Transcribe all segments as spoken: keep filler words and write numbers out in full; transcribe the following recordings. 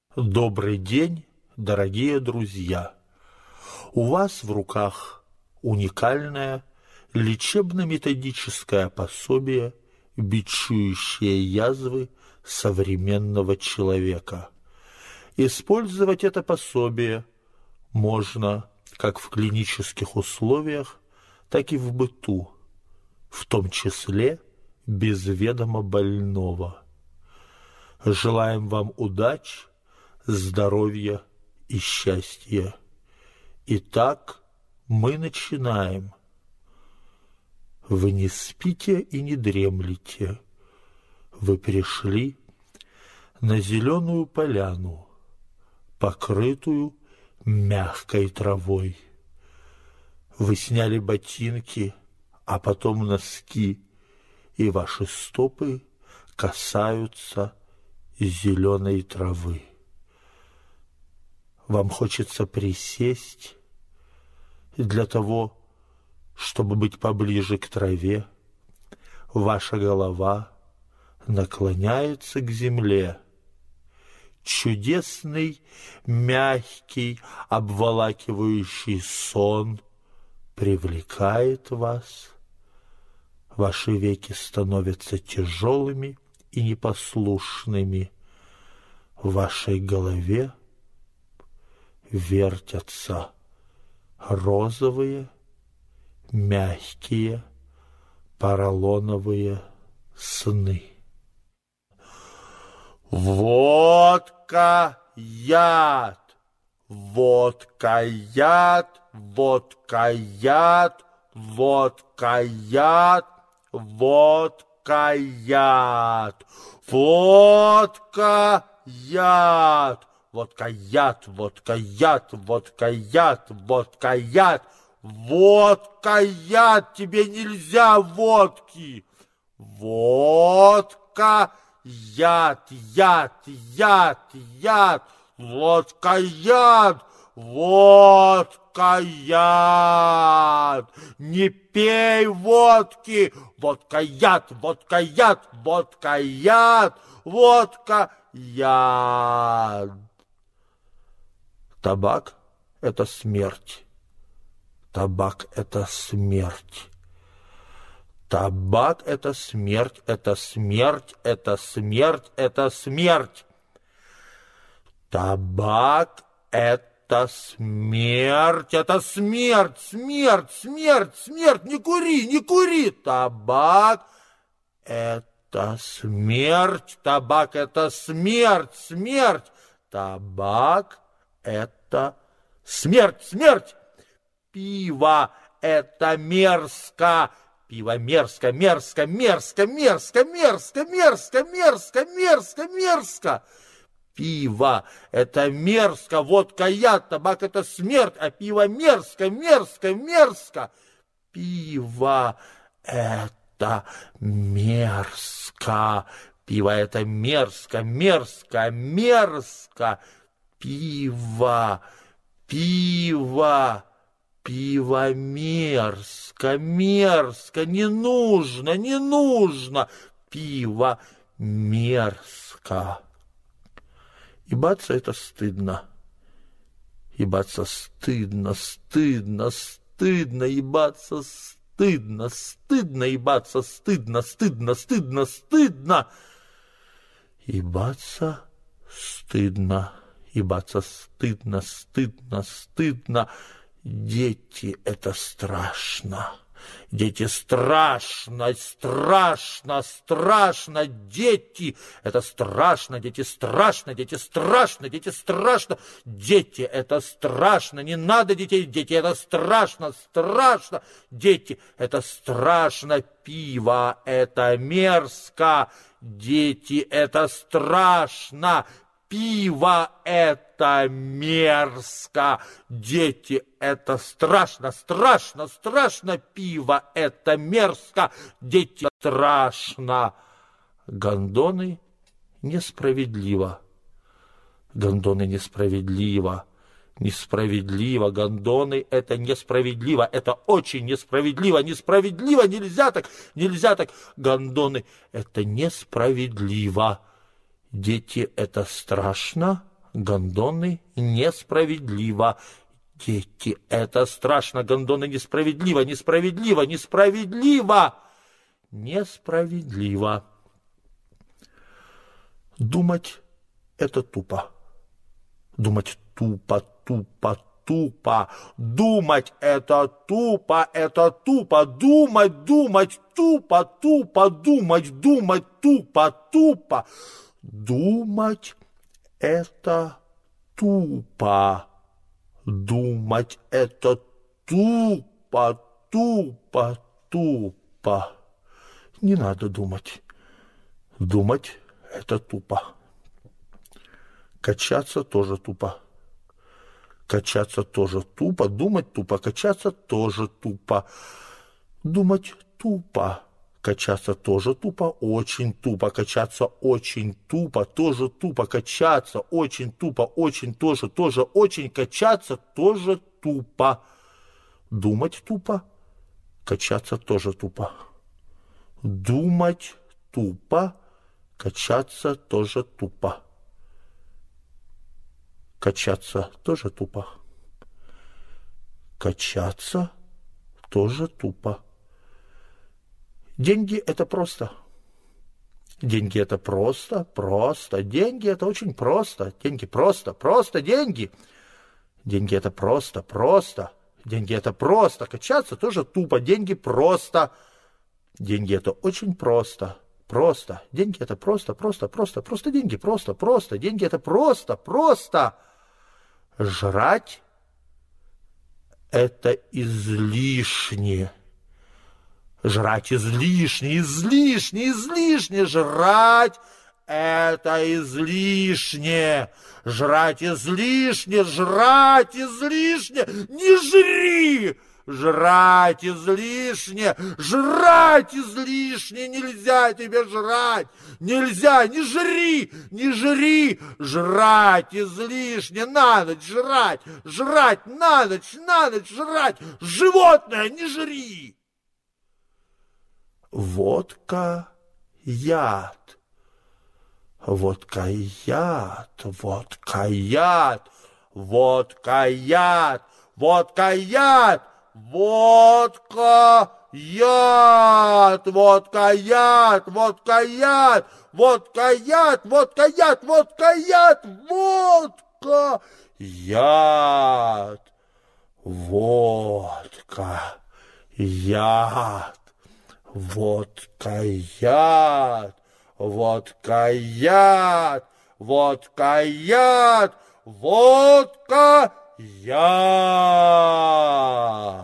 Добрый день, дорогие друзья! У вас в руках уникальное лечебно-методическое пособие «Бичующие язвы современного человека». Использовать это пособие можно как в клинических условиях, так и в быту, в том числе без ведома больного. Желаем вам удачи, здоровья и счастья. Итак, мы начинаем. Вы не спите и не дремлете. Вы пришли на зеленую поляну, покрытую мягкой травой. Вы сняли ботинки, а потом носки, и ваши стопы касаются зеленой травы. Вам хочется присесть для того, чтобы быть поближе к траве. Ваша голова наклоняется к земле. Чудесный, мягкий, обволакивающий сон привлекает вас. Ваши веки становятся тяжелыми и непослушными. В вашей голове вертятся розовые, мягкие, поролоновые сны. Водка яд, водка яд, водка яд, водка яд, водка яд, водка яд. Водка яд, водка яд, водка яд, водка яд, водка яд, тебе нельзя водки. Водка яд, яд, яд, яд, водка яд, водка яд. Не пей водки, водка яд, водка яд, водка яд, водка яд. Табак – это смерть. Табак – это смерть. Табак – это смерть, это смерть, это смерть, это смерть. Табак – это смерть, это смерть, смерть, смерть, смерть. Не кури, не кури. Табак – это смерть, табак – это смерть, смерть. Табак – это смерть, смерть. Пиво – это мерзко. Пиво мерзко, мерзко, мерзко, мерзко, мерзко, мерзко, мерзко, мерзко, мерзко. Пиво – это мерзко. Водка яд, табак – это смерть, а пиво мерзко, мерзко, мерзко. Пиво – это мерзко. Пиво – это мерзко, мерзко, мерзко. Пиво, пиво, пиво мерзко, мерзко, не нужно, не нужно. Пиво мерзко. Ебаться это стыдно. Ебаться стыдно, стыдно, стыдно, ебаться стыдно, стыдно, ебаться стыдно, стыдно, стыдно, стыдно. Ебаться стыдно. Ебаться стыдно, стыдно, стыдно. Дети – это страшно. Дети страшно, страшно, страшно. Дети – это страшно, дети страшно, дети страшно, дети страшно. Дети – это страшно. Не надо детей, дети – это страшно, страшно. Дети – это страшно. Пиво – это мерзко. Дети – это страшно. Пиво – это мерзко. Дети – это страшно, страшно, страшно. Пиво – это мерзко. Дети – страшно. Гондоны несправедливо. Гондоны несправедливо. Несправедливо. Гондоны – это несправедливо. Это очень несправедливо. Несправедливо. Нельзя так. Нельзя так. Гондоны – это несправедливо. Дети – это страшно, гондоны несправедливо. Дети, это страшно, гондоны несправедливо, несправедливо, несправедливо, несправедливо. Думать — это тупо. Думать тупо, тупо, тупо. Думать — это тупо, это тупо. Думать, думать, тупо, тупо. Думать, думать, тупо, тупо. Думать — это тупо. Думать — это тупо, тупо, тупо. Не надо думать. Думать — это тупо. Качаться тоже тупо. Качаться тоже тупо. Думать тупо. Качаться тоже тупо. Думать тупо. Качаться тоже тупо. Очень тупо. Качаться очень тупо. Тоже тупо. Качаться очень тупо. Очень тоже. Тоже очень. Качаться тоже тупо. Думать тупо. Качаться тоже тупо. Думать тупо. Качаться тоже тупо. Качаться тоже тупо. Качаться тоже тупо. Деньги — это просто. Деньги — это просто, просто. Деньги — это очень просто. Деньги просто, просто деньги. Деньги — это просто, просто. Деньги — это просто. Качаться тоже тупо. Деньги просто. Деньги — это очень просто. Просто. Деньги — это просто, просто, просто. Просто деньги. Просто, просто. Деньги — это просто, просто. Жрать — это излишне. Жрать излишне, излишне, излишне. Жрать — это излишне. Жрать излишне, жрать излишне. Не жри! Жрать излишне, жрать излишне, нельзя тебе жрать, нельзя, не жри, не жри, жрать излишне, на ночь жрать, жрать на ночь, на ночь жрать, животное, не жри. Водка — яд, водка — яд, водка — яд, водка — яд, водка — яд. Водка, яд, водка, яд, водка, яд, водка, яд, водка, яд, водка, яд, водка, яд, водка, яд, водка, яд, водка, яд, водка, яд, водка, яд.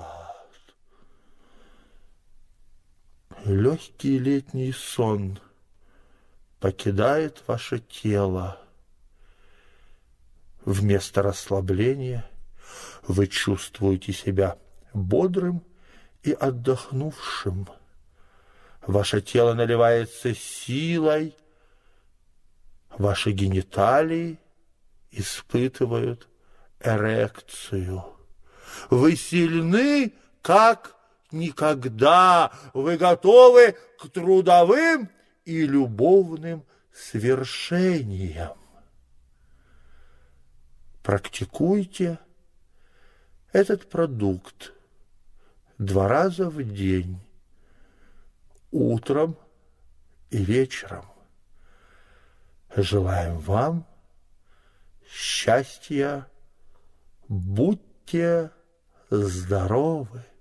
Легкий летний сон покидает ваше тело. Вместо расслабления вы чувствуете себя бодрым и отдохнувшим. Ваше тело наливается силой, ваши гениталии испытывают эрекцию. Вы сильны, как никогда. Вы готовы к трудовым и любовным свершениям. Практикуйте этот продукт два раза в день, утром и вечером. Желаем вам счастья. Будьте здоровы!